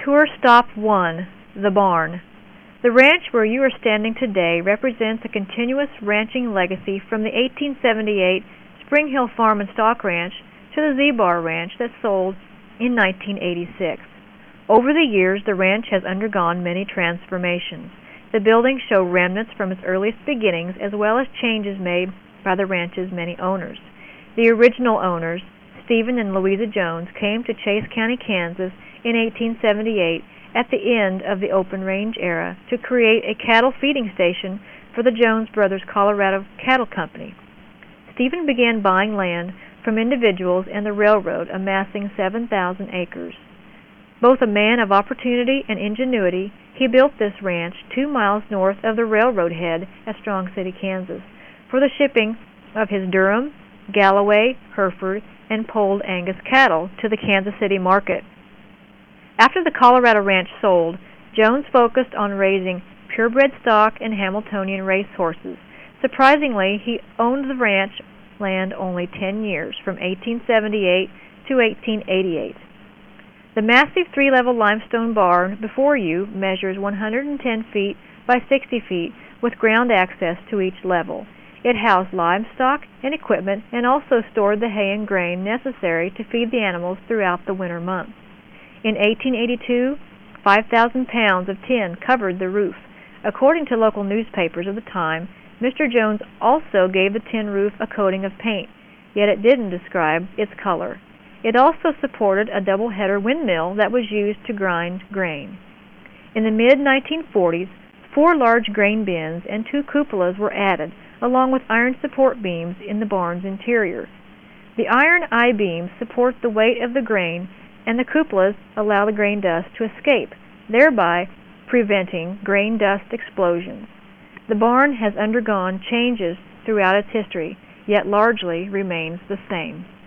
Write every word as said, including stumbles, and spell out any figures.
Tour Stop one, The Barn. The ranch where you are standing today represents a continuous ranching legacy from the eighteen seventy-eight Spring Hill Farm and Stock Ranch to the Z-Bar Ranch that sold in nineteen eighty-six. Over the years, the ranch has undergone many transformations. The buildings show remnants from its earliest beginnings as well as changes made by the ranch's many owners. The original owners, Stephen and Louisa Jones, came to Chase County, Kansas in eighteen seventy-eight at the end of the open range era to create a cattle feeding station for the Jones Brothers Colorado Cattle Company. Stephen began buying land from individuals and the railroad, amassing seven thousand acres. Both a man of opportunity and ingenuity, he built this ranch two miles north of the railroad head at Strong City, Kansas, for the shipping of his Durham, Galloway, Hereford, and Polled Angus cattle to the Kansas City market. After the Colorado ranch sold, Jones focused on raising purebred stock and Hamiltonian race horses. Surprisingly, he owned the ranch land only ten years, from eighteen seventy-eight to eighteen eighty-eight. The massive three-level limestone barn before you measures one hundred ten feet by sixty feet with ground access to each level. It housed livestock and equipment and also stored the hay and grain necessary to feed the animals throughout the winter months. In eighteen eighty-two, five thousand pounds of tin covered the roof. According to local newspapers of the time, Mister Jones also gave the tin roof a coating of paint, yet it didn't describe its color. It also supported a double-header windmill that was used to grind grain. In the mid nineteen forties, four large grain bins and two cupolas were added, along with iron support beams in the barn's interior. The iron I-beams support the weight of the grain, and the cupolas allow the grain dust to escape, thereby preventing grain dust explosions. The barn has undergone changes throughout its history, yet largely remains the same.